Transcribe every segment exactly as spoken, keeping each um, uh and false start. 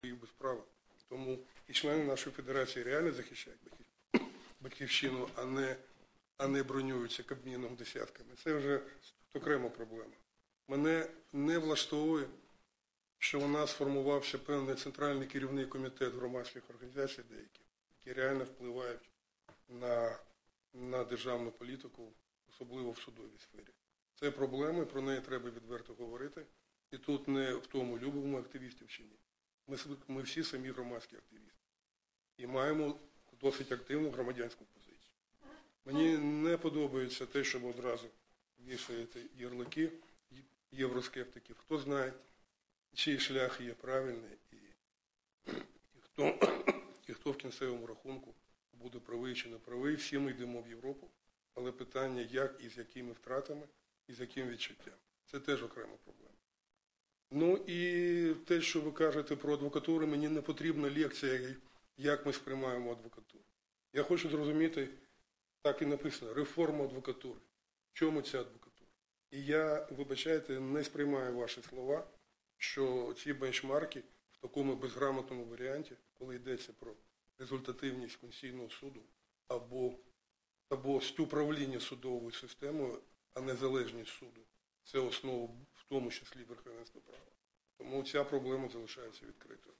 їх без права. Тому і члени нашої федерації реально захищають батьківщину, а не, а не бронюються Кабміном десятками. Це вже окрема проблема. Мене не влаштовує, що у нас сформувався певний центральний керівний комітет громадських організацій деяких, які реально впливають на, на державну політику, особливо в судовій сфері. Це проблема, про неї треба відверто говорити. І тут не в тому, любимо ми активістів чи ні. Ми, ми всі самі громадські активісти. І маємо досить активну громадянську позицію. Мені не подобається те, щоб одразу вішаєте ярлики євроскептиків. Хто знає, чий шлях є правильний і, і, хто, і хто в кінцевому рахунку буде правий чи не правий. Всі ми йдемо в Європу, але питання, як і з якими втратами, і з яким відчуттям. Це теж окрема проблема. Ну і те, що ви кажете про адвокатуру, мені не потрібна лекція, як ми сприймаємо адвокатуру. Я хочу зрозуміти, так і написано, реформа адвокатури. В чому ця адвокатура? І я, вибачайте, не сприймаю ваші слова, що ці бенчмарки в такому безграмотному варіанті, коли йдеться про результативність Конституційного суду або, або управління судовою системою, а незалежність суду, це основа в тому числі верховенства права. Тому ця проблема залишається відкритою.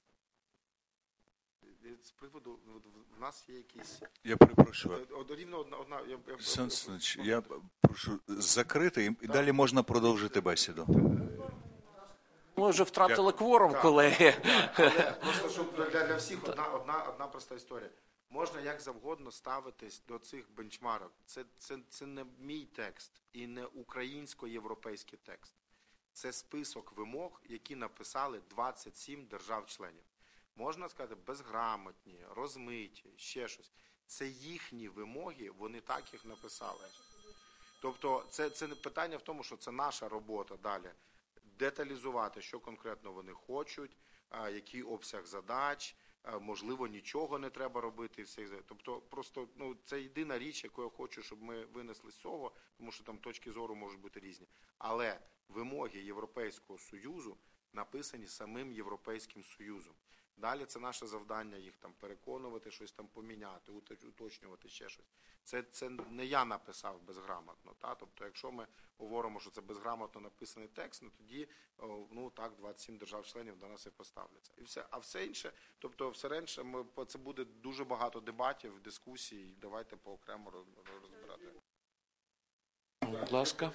З приводу, в нас є якісь... Я перепрошую. Рівно одна... одна я, я... Сан Саныч, я прошу закрити, і так. Далі можна продовжити бесіду. Ми вже втратили Дякую. кворум, Так, колеги. Так, але просто, щоб для, для всіх одна, одна, одна проста історія. Можна як завгодно ставитись до цих бенчмарок. Це, це, це не мій текст і не українсько-європейський текст. Це список вимог, які написали двадцять сім держав-членів. Можна сказати, безграмотні, розмиті, ще щось. Це їхні вимоги, вони так їх написали. Тобто це, це не питання в тому, що це наша робота далі. Деталізувати, що конкретно вони хочуть, який обсяг задач, можливо, нічого не треба робити. Тобто просто ну, це єдина річ, яку я хочу, щоб ми винесли з цього, тому що там точки зору можуть бути різні. Але вимоги Європейського Союзу написані самим Європейським Союзом. Далі це наше завдання їх там переконувати, щось там поміняти, уточнювати, ще щось. Це, це не я написав безграмотно. Та? Тобто, якщо ми говоримо, що це безграмотно написаний текст, ну тоді, ну так, двадцять сім держав-членів до нас і поставляться. І все. А все інше, тобто все інше, ми, це буде дуже багато дебатів, дискусій, давайте поокремо розбирати. Будь ласка.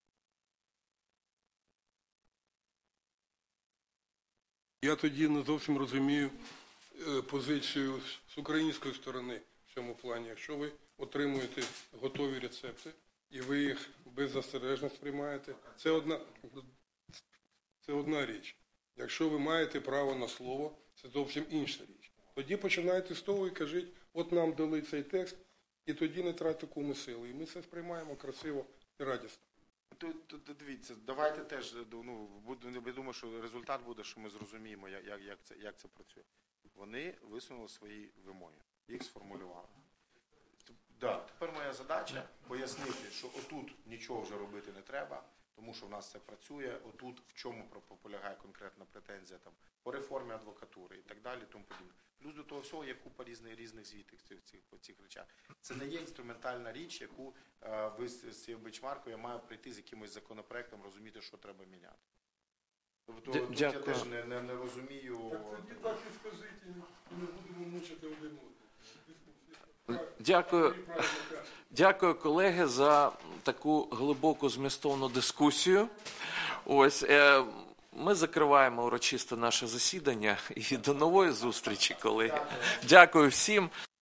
Я тоді не зовсім розумію позицію з української сторони в цьому плані. Якщо ви отримуєте готові рецепти і ви їх беззастережно сприймаєте, це одна, це одна річ. Якщо ви маєте право на слово, це зовсім інша річ. Тоді починайте з того і кажіть, от нам дали цей текст, і тоді не тратьте кому сили. І ми це сприймаємо красиво і радісно. Тут, тут, дивіться, давайте теж, ну, я думаю, що результат буде, що ми зрозуміємо, як, як, це, як це працює. Вони висунули свої вимоги, їх сформулювали. Да, тепер моя задача пояснити, що отут нічого вже робити не треба, тому що в нас це працює, отут в чому полягає конкретна претензія там, по реформі адвокатури і так далі, тому подібне. Плюс до того всього є купа різних, різних звітів цих, цих, по цих речах. Це не є інструментальна річ, яку е, ви з цією бенчмаркою, я маю прийти з якимось законопроектом, розуміти, що треба міняти. Тобто Д- тут я дякую. теж не, не, не розумію... Так тоді так і скажіть, і не будемо мучити один одного. Дякую. Дякую, колеги, за таку глибоку змістовну дискусію. Ось, е, ми закриваємо урочисто наше засідання і до нової зустрічі, колеги. Дякую всім.